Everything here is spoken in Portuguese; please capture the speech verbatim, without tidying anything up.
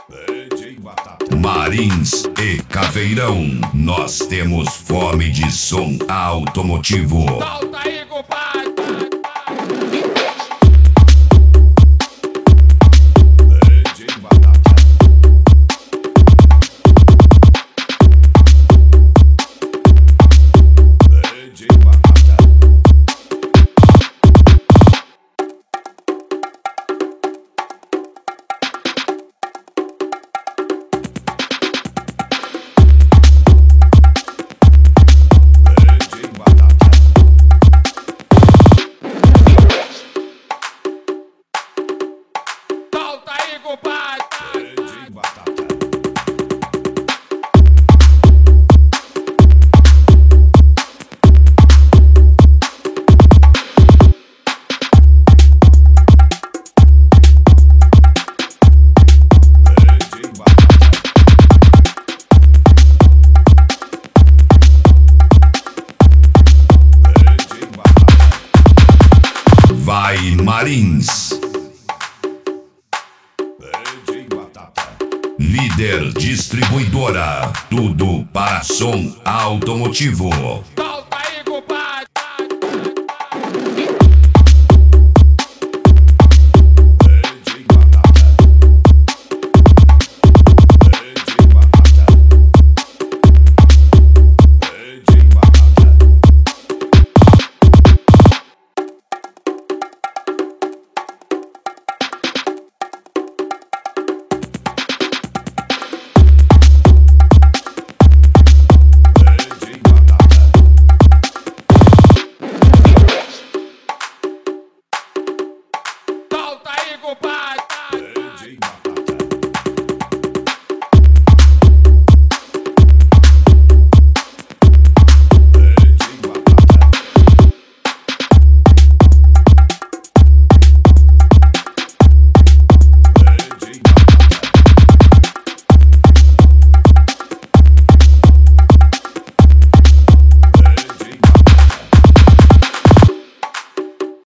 Marins e Caveirão, nós temos fome de som automotivo. Solta aí, compadre. Solta aí, compadre. Vai Marins. Líder distribuidora, tudo para som automotivo. Solta aí, compadre. Solta aí, compadre.